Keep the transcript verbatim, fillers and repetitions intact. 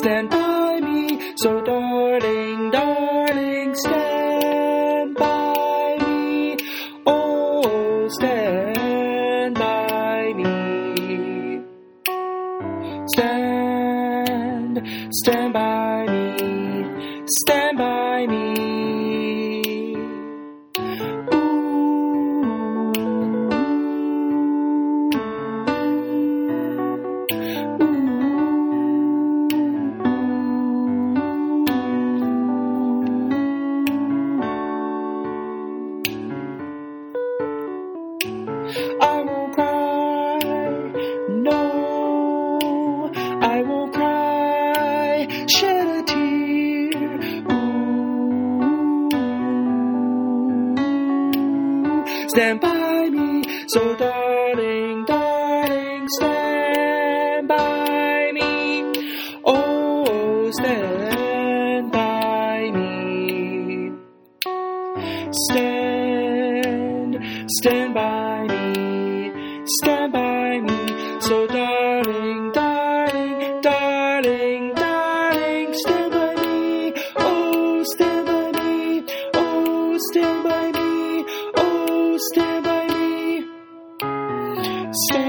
stand by me. So darling, darling, stand by me. Oh, stand by me. Stand, stand by me. Stand by me. I won't cry, no, I won't cry, shed a tear, ooh, stand by me, so darling, darling, stand by me, oh, stand by me, stand, stand by me. Stand by me, so darling, darling, darling, darling, stand by me, oh, stand by me, oh, stand by me, oh, stand by me, stand